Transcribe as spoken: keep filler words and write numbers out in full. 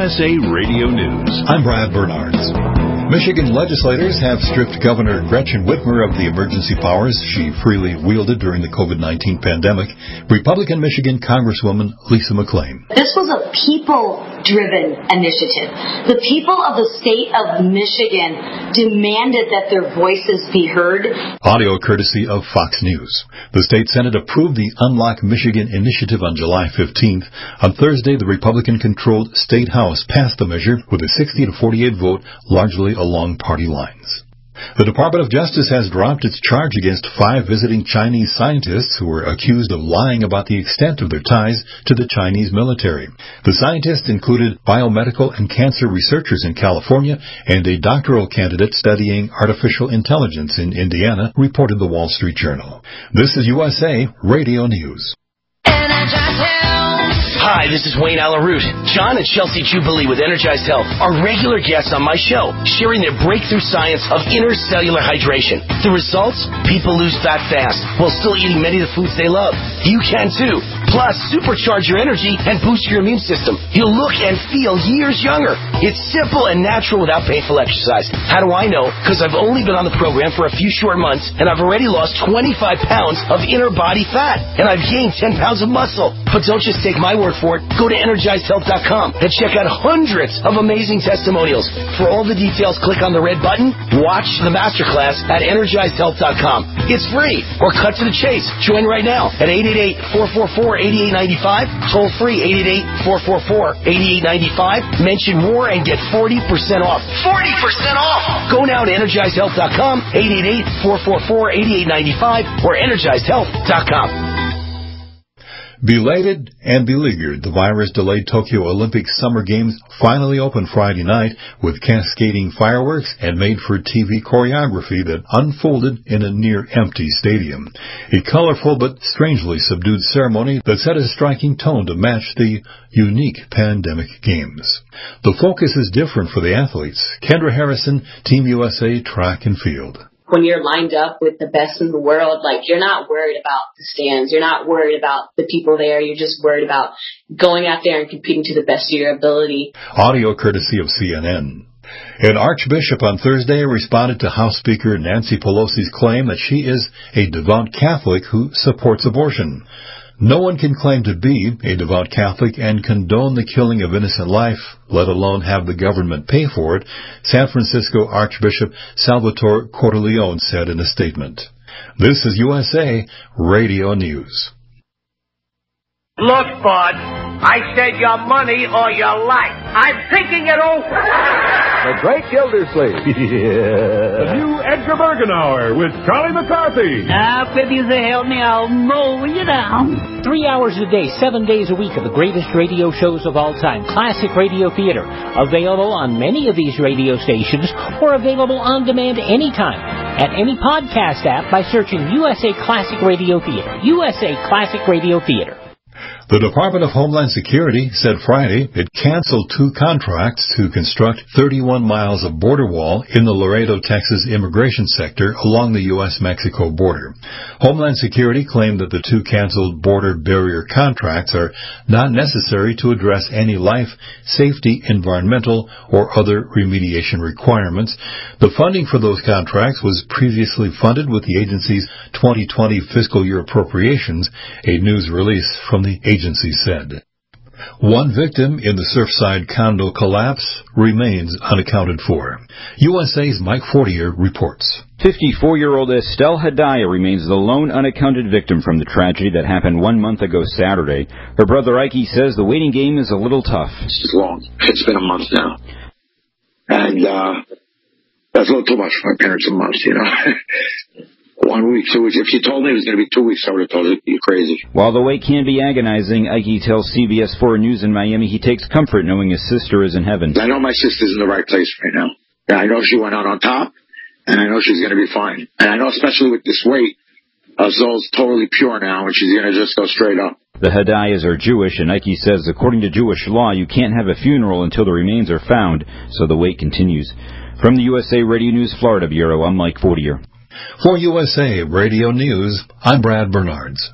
S A Radio News. I'm Brad Bernards. Michigan legislators have stripped Governor Gretchen Whitmer of the emergency powers she freely wielded during the COVID nineteen pandemic. Republican Michigan Congresswoman Lisa McClain. This was a people-driven initiative. The people of the state of Michigan demanded that their voices be heard. Audio courtesy of Fox News. The state Senate approved the Unlock Michigan initiative on July fifteenth. On Thursday, the Republican-controlled State House passed the measure with a sixty to forty-eight vote, largely along party lines. The Department of Justice has dropped its charge against five visiting Chinese scientists who were accused of lying about the extent of their ties to the Chinese military. The scientists included biomedical and cancer researchers in California and a doctoral candidate studying artificial intelligence in Indiana, reported the Wall Street Journal. This is U S A Radio News. Hi, this is Wayne Alaroot. John and Chelsea Jubilee with Energized Health are regular guests on my show, sharing their breakthrough science of intercellular hydration. The results? People lose fat fast while still eating many of the foods they love. You can too. Plus, supercharge your energy and boost your immune system. You'll look and feel years younger. It's simple and natural without painful exercise. How do I know? Because I've only been on the program for a few short months, and I've already lost twenty-five pounds of inner body fat, and I've gained ten pounds of muscle. But don't just take my word for it. Go to energized health dot com and check out hundreds of amazing testimonials. For all the details, click on the red button. Watch the masterclass at energized health dot com. It's free, or cut to the chase. Join right now at eight eight eight, four four four, eight eight nine five. Toll free eight eight eight, four four four, eight eight nine five. Mention more and get forty percent off. forty percent off! Go now to energized health dot com, eight eight eight, four four four, eight eight nine five, or energized health dot com. Belated and beleaguered, the virus-delayed Tokyo Olympic Summer Games finally opened Friday night with cascading fireworks and made-for-T V choreography that unfolded in a near-empty stadium. A colorful but strangely subdued ceremony that set a striking tone to match the unique pandemic games. The focus is different for the athletes. Kendra Harrison, Team U S A Track and Field. When you're lined up with the best in the world, like, you're not worried about the stands. You're not worried about the people there. You're just worried about going out there and competing to the best of your ability. Audio courtesy of C N N. An archbishop on Thursday responded to House Speaker Nancy Pelosi's claim that she is a devout Catholic who supports abortion. No one can claim to be a devout Catholic and condone the killing of innocent life, let alone have the government pay for it, San Francisco Archbishop Salvatore Cordileone said in a statement. This is U S A Radio News. Look, bud, I said your money or your life. I'm thinking it over. The Great Gildersleeve. Yeah. The new Edgar Bergenauer with Charlie McCarthy. Now, if you say help me, I'll mow you down. Three hours a day, seven days a week of the greatest radio shows of all time. Classic Radio Theater. Available on many of these radio stations or available on demand anytime at any podcast app by searching U S A Classic Radio Theater. U S A Classic Radio Theater. The Department of Homeland Security said Friday it canceled two contracts to construct thirty-one miles of border wall in the Laredo, Texas immigration sector along the U S Mexico border. Homeland Security claimed that the two canceled border barrier contracts are not necessary to address any life, safety, environmental, or other remediation requirements. The funding for those contracts was previously funded with the agency's twenty twenty fiscal year appropriations, a news release from the agency said. One victim in the Surfside condo collapse remains unaccounted for. U S A's Mike Fortier reports. fifty-four-year-old Estelle Hadaya remains the lone unaccounted victim from the tragedy that happened one month ago Saturday. Her brother Ike says the waiting game is a little tough. It's long. It's been a month now. And uh, that's a little too much for my parents, a month, you know. One week, two weeks. If you told me it was going to be two weeks, I would have told you you're crazy. While the wait can be agonizing, Ike tells C B S four News in Miami he takes comfort knowing his sister is in heaven. I know my sister's in the right place right now. And I know she went out on top, and I know she's going to be fine. And I know especially with this weight, uh, Zoe's totally pure now, and she's going to just go straight up. The Hadayas are Jewish, and Ike says according to Jewish law, you can't have a funeral until the remains are found, so the wait continues. From the U S A Radio News Florida Bureau, I'm Mike Fortier. For U S A Radio News, I'm Brad Bernards.